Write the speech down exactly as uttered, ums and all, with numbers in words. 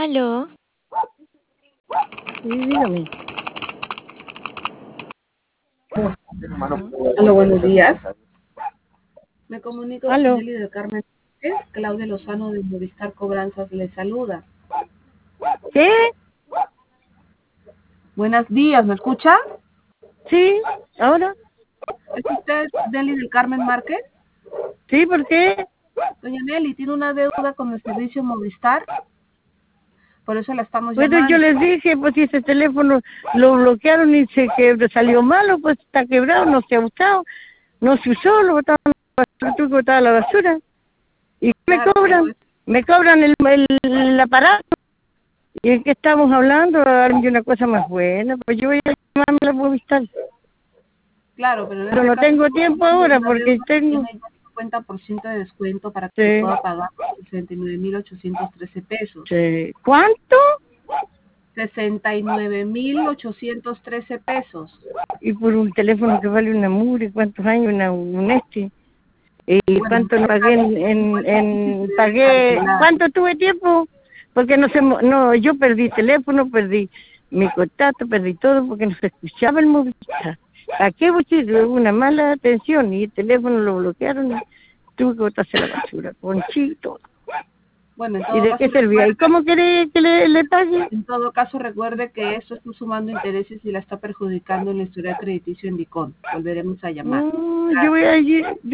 Aló. Sí, dígame. Aló, buenos días. Me comunico con Aló. Nelly del Carmen. Es Claudia Lozano de Movistar Cobranzas le saluda. ¿Qué? Buenos días, ¿me escucha? Sí, ahora. ¿Es usted Nelly del Carmen Márquez? Sí, ¿por qué? Doña Nelly, ¿tiene una deuda con el servicio Movistar? Por eso la estamos Bueno, yo llamando. les dije, pues si ese teléfono lo bloquearon y se que salió malo, pues está quebrado, no se ha usado, no se usó, lo botaron a la basura, tuve que botar a la basura. ¿Y qué me Claro, pero cobran? es- Me cobran el, el, el aparato. ¿Y en qué estamos hablando? A darme una cosa más buena, pues yo voy a llamarme a la Movistar. claro, pero en Pero este no caso tengo estamos tiempo hablando de ahora una porque deuda que tengo... tiene el cincuenta por ciento de descuento para que se Sí, pueda pagar sesenta y nueve mil ochocientos trece pesos. sí. ¿Cuánto? sesenta y nueve mil ochocientos trece pesos. Y por un teléfono que vale una mugre, ¿cuántos años una, un este? ¿Y Bueno, en cuánto no este pagué caso, en, no en, es difícil, en se debe pagué, cancelar. cuánto tuve tiempo? Porque no se, mo- no, yo perdí teléfono, perdí mi contacto, perdí todo porque no se escuchaba el móvil. ¿A qué busqué? Una mala atención y el teléfono lo bloquearon y tuve que botarse a la basura, conchito. Bueno, en ¿Y todo de caso qué servía? ¿Y recuerde, cómo quiere que le, le pague? en todo caso recuerde que esto está sumando intereses y la está perjudicando en la historia crediticio en Dicón. Volveremos a llamar. No, yo voy Gracias. a ir,